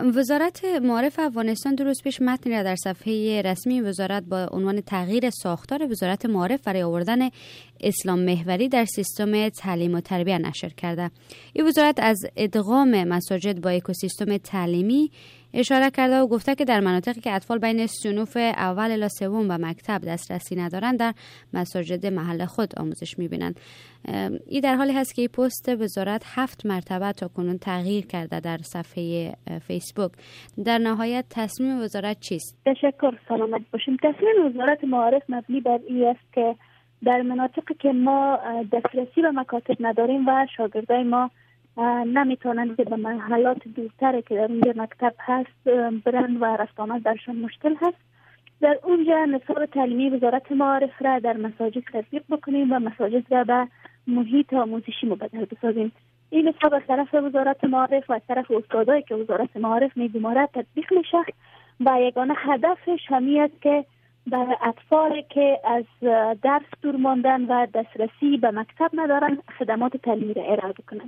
وزارت معارف افغانستان 2 روز پیش متنی را در صفحه رسمی وزارت با عنوان تغییر ساختار وزارت معارف برای آوردن اسلام محوری در سیستم تعلیم و تربیت نشر کرده. این وزارت از ادغام مساجد با اکوسیستم تعلیمی اشاره کرده و گفته که در مناطقی که اطفال بین صنوف اول الی سوم و مکتب دسترسی ندارند در مساجد محل خود آموزش می‌بینند. این در حالی هست که این پست وزارت 7 مرتبه تا کنون تغییر کرده در صفحه فیسبوک. در نهایت تصمیم وزارت چیست؟ تشکر، سلامت باشیم. تصمیم وزارت معارف مبنی بر این است که در مناطقی که ما دسترسی به مکاتب نداریم و شاگردای ما نمیتونند که به محلات دورتر که در اونجا مکتب هست برن و رفت آمد درشان مشکل هست، در اونجا نصاب تعلیمی وزارت معارف را در مساجد تطبیق بکنیم و مساجد را به محیط آموزشی مبدل بسازیم. این نصاب از طرف وزارت معارف و از طرف استادایی که وزارت معارف میگمارد تطبیق میشه و یگانه هدفش همین است که برای اطفالی که از درس دور ماندن و دسترسی به مکتب ندارن خدمات تعلیمی را ارائه بکنن.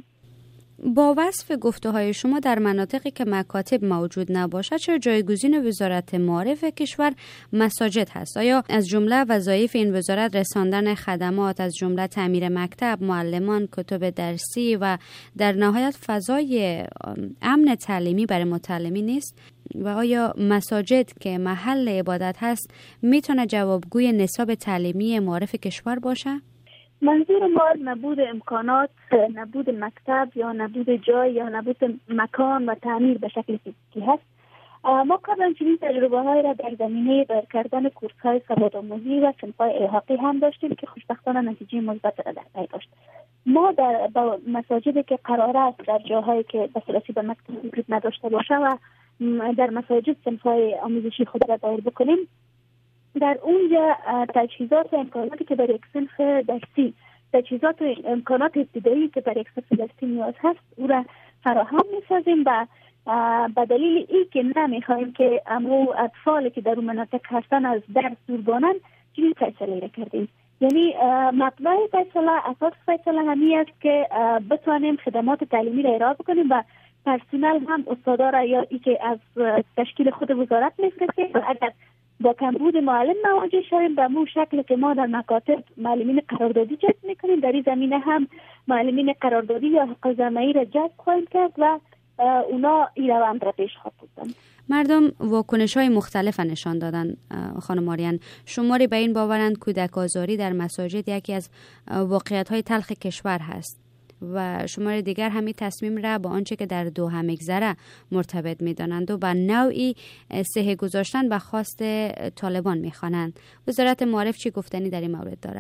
با وصف گفته‌های شما در مناطقی که مکاتب موجود نباشد چه جایگزین وزارت معارف کشور مساجد هست؟ آیا از جمله وظایف این وزارت رساندن خدمات از جمله تعمیر مکتب، معلمان، کتب درسی و در نهایت فضای امن تعلیمی برای متعلمین نیست؟ و آیا مساجد که محل عبادت هست میتونه جوابگوی نصاب تعلیمی معارف کشور باشه؟ منظور ما نبود امکانات، نبود مکتب یا نبود جای یا نبود مکان و تعمیر به شکل فیزیکی هست. ما قبلا چنین تجربه های را در زمینه دایر کردن کورس های سوادآموزی و صنف‌های الحاقی هم داشتیم که خوشبختانه نتیجه مثبت را در پی داشت. ما در مساجدی که قرار است در جاهایی که دسترسی به مکتب وجود نداشته باشه و در مساجد صنف‌های آموزشی خود را دایر بکنیم، در اونجا تجهیزات و امکاناتی که برای یک صنف درسی، تجهیزات و امکانات ابتدایی که برای یک صنف درسی نیاز هست او را فراهم می‌سازیم و به دلیل این که نمی‌خوایم که امو اطفالی که در اون مناطق هستن از درس دور بانن چنین فیصله را کردیم. یعنی مطلع فیصله، اساس فیصله همین است که بتوانیم خدمات تعلیمی را ارائه بکنیم و پرسنل هم استادا را یا ای که از تشکیل خود وزارت می‌فرستیم و اگر با کمبود معلم مواجه شویم به مو شکل که ما در مکاتب معلمین قراردادی جذب میکنیم، در این زمینه هم معلمین قراردادی یا حق زمینی را جذب خواهیم کرد و اونا این روند را پیش خواهد بردن. مردم واکنش‌های مختلف نشان دادن. خانم آریان، شماری به این باورند کودک آزاری در مساجد یکی از واقعیت‌های تلخ کشور هست و شمار دیگر همین تصمیم را با آنچه که در دوحه می‌گذره مرتبط می‌دانند و به نوعی صحه گذاشتن به خواست طالبان می‌خوانند. وزارت معارف چی گفتنی در این مورد داره؟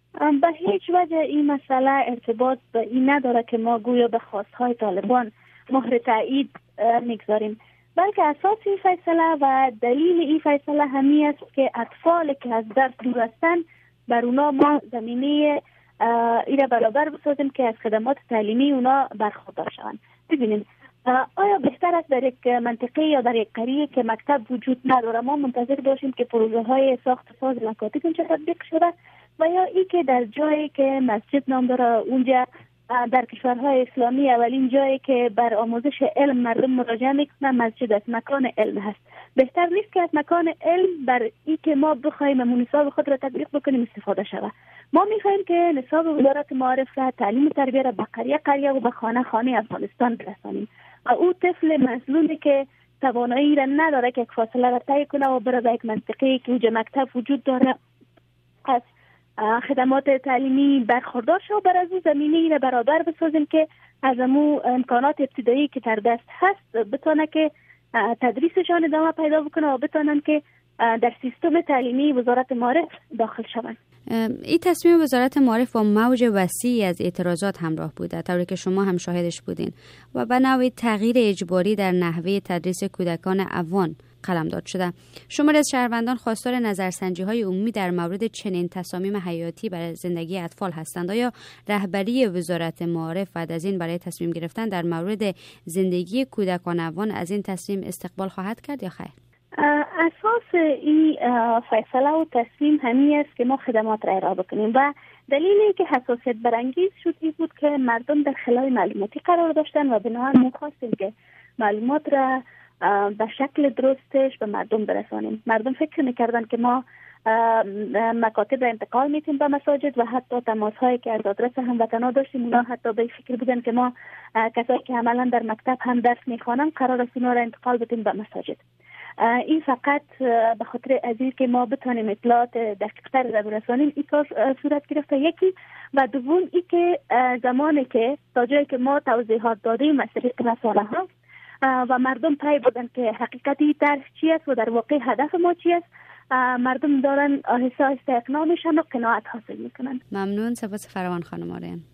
به هیچ وجه این مسئله ارتباط به این نداره که ما گویا به خواست‌های طالبان مهر تایید می‌گذاریم، بلکه اساس این فیصله و دلیل این فیصله همین است که اطفالی که از درس دور هستند بر اونا ما زمینه ایره برابر بسازیم که از خدمات تعلیمی اونا برخوردار شوند. ببینیم آیا بهتر است در یک منطقه یا در یک قریه که مکتب وجود نداره ما منتظر باشیم که پروژه های ساخت ساز مکاتب اینجا تطبیق شده و یا ای که در جایی که مسجد نام داره اونجا در کشورهای اسلامی اولین جایی که بر آموزش علم مردم مراجعه میکنن مسجد است، مکان علم هست. بهتر نیست که از مکان علم بر ای که ما بخوایم نصاب خود را تطبیق بکنیم استفاده شود. ما میخوایم که نصاب وزارت معارف را تعلیم و تربیت را به قریه و به خانه افغانستان برسانیم. او طفل مظلومی که توانایی را نداره که یک فاصله را طی کنه و بره به یک منطقه که اونجا مکتب وجود داره از خدمات تعلیمی برخوردار شو بر از زمینه را برابر بسازیم که از امو امکانات ابتدایی که در دست هست بتونه که تدریسشان ادامه پیدا بکنه و بتونن که در سیستم تعلیمی وزارت معارف داخل شوند. این تصمیم وزارت معارف با موج وسیعی از اعتراضات همراه بوده، طوری که شما هم شاهدش بودین و به نوعی تغییر اجباری در نحوه تدریس کودکان افغان قلمداد شده. شماری از شهروندان خواستار نظرسنجی‌های عمومی در مورد چنین تصامیم حیاتی برای زندگی اطفال هستند. آیا رهبری وزارت معارف بعد از این برای تصمیم گرفتن در مورد زندگی کودکان افغان از این تصمیم استقبال خواهد کرد یا خیر؟ اساس این فیصله و تصمیم همین است که ما خدمات را ارائه بکنیم و دلیلی که حساسیت برانگیز شد این بود که مردم در خلای معلوماتی قرار داشتن و بنابراین ما خواستیم که معلومات را به شکل درستش به مردم برسانیم. مردم فکر میکردن که ما مکاتب را انتقال میتیم به مساجد و حتی تماس هایی که از آدرس هموطنا داشتیم اونا حتی به فکر بودن که ما کسایی که عملا در مکتب هم درس میخوانن قرار است اونا را انتقال بدیم به مساجد. این فقط به خاطر ازیر که ما بتانیم اطلاعات دقیق‌تر را برسانیم این کار صورت گرفته. یکی و دوم ای که زمانی که تا جایی که ما توضیحات دادیم از طریق رسانه ها و مردم پی بودن که حقیقتی طرح چی است و در واقع هدف ما چی است، مردم دارن آهسته آهسته اقناع میشن و قناعت حاصل میکنن. ممنون. سپاس فراوان خانم آریان.